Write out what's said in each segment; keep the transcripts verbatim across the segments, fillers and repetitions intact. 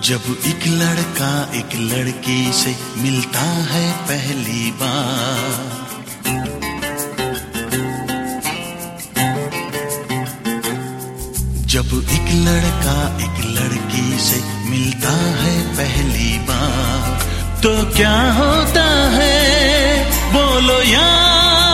जब एक लड़का एक लड़की से मिलता है पहली बार, जब एक लड़का एक लड़की से मिलता है पहली बार, तो क्या होता है बोलो यार।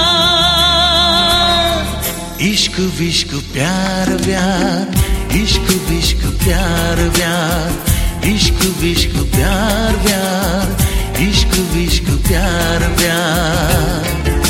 इश्क विश्क प्यार व्यार, इश्क विश्क प्यार व्यार, इश्क विश्क प्यार व्यार, इश्क विश्क प्यार व्यार।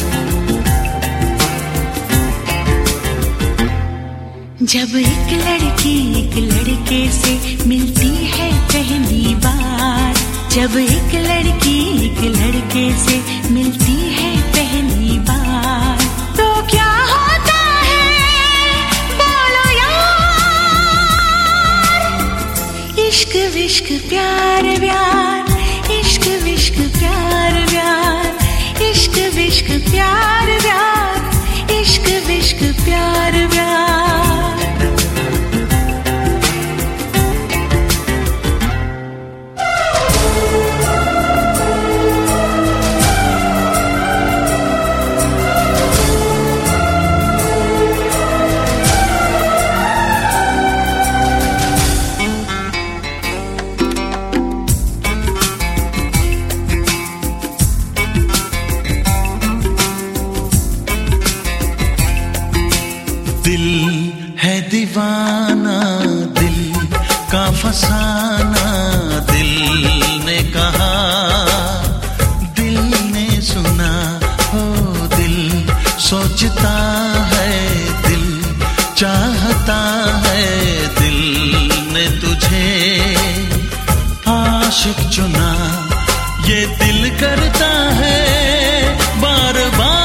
जब एक लड़की एक लड़के से मिलती है पहली बार, जब एक लड़की एक लड़के से मिलती है पहली बार, तो क्या होता है बोलो यार। इश्क विश्क प्यार व्यार, इश्क विश्क प्यार व्यार, इश्क विश्क प्यार व्यार, इश्क विश्क प्यार व्यार। दिल है दीवाना, दिल का फसाना, दिल ने कहा दिल ने सुना, हो दिल सोचता है, दिल चाहता है, दिल ने तुझे आशिक चुना, ये दिल करता है बार बार।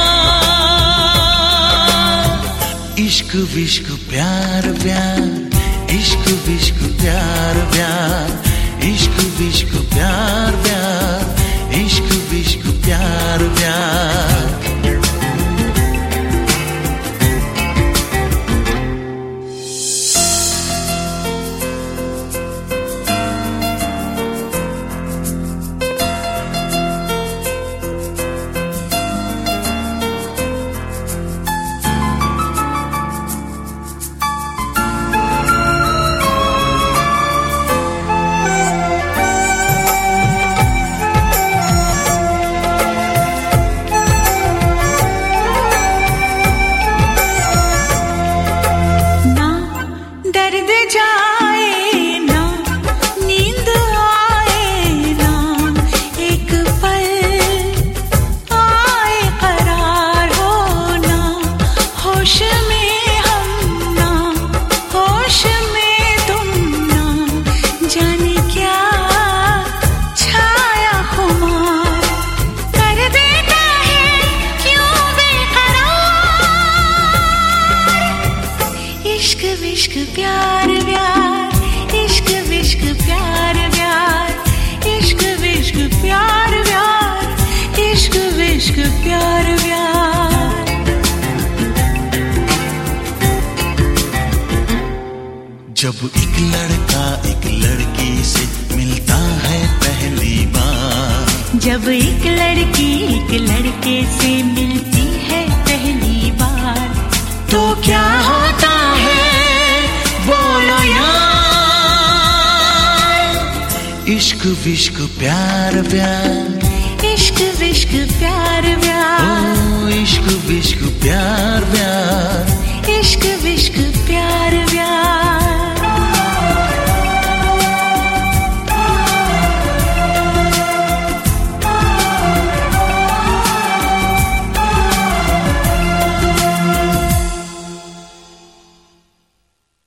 इश्क विश्क प्यार व्यार, इश्क विश्क प्यार व्यार, इश्क विश्क प्यार व्यार, इश्क विश्क प्यार व्यार। इश्क विश्क प्यार व्यार, इश्क विश्क प्यार व्यार, इश्क विश्क प्यार व्यार, इश्क विश्क प्यार व्यार। जब एक लड़का एक लड़की से मिलता है पहली बार, जब एक लड़की एक लड़के से मिलती है पहली बार, तो क्या होता है बोलो यार। इश्क विश्क प्यार व्यार, इश्क विश्क प्यार व्यार, ओ इश्क विश्क प्यार व्यार, इश्क विश्क प्यार व्यार।